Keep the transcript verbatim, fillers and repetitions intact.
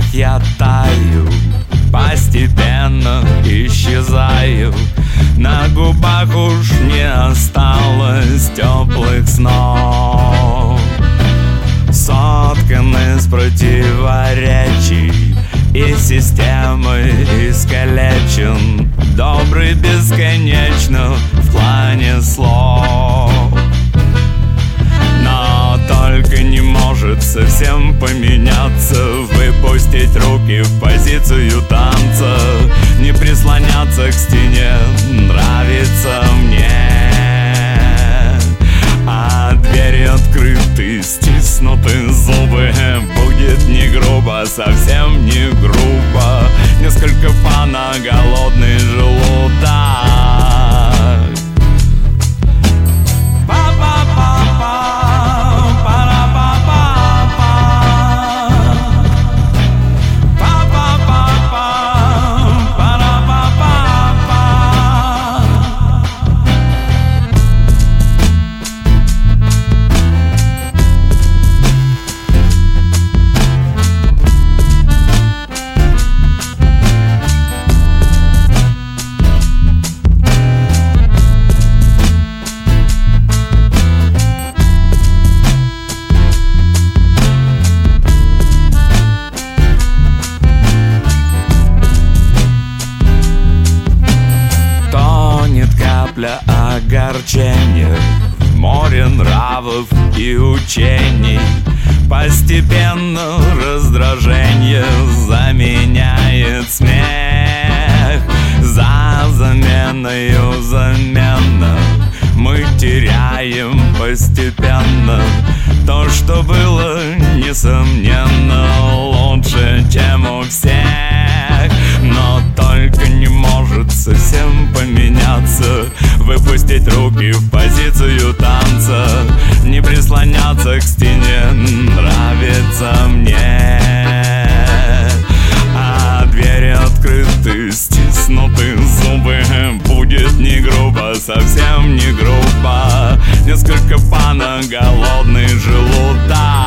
я таю, постепенно исчезаю. На губах уж не осталось теплых снов, соткан из противоречий и системой искалечен, добрый бесконечно в плане слов. Но только не может совсем поменяться, выпустить руки в позицию танца, не прислоняться к стене, нравится мне. А двери открыты, стиснуты зубы, будет не грубо, совсем не грубо, несколько фана, голодный желудок. Огорчение в море нравов и учений, постепенно раздражение заменяет смех. За заменою замена мы теряем постепенно то, что было, несомненно, лучше, чем у всех. Но только не может совсем поменяться, выпустить руки в позицию танца, не прислоняться к стене, нравится мне. А двери открыты, стиснуты зубы, будет не грубо, совсем не грубо, несколько фана, голодный желудок.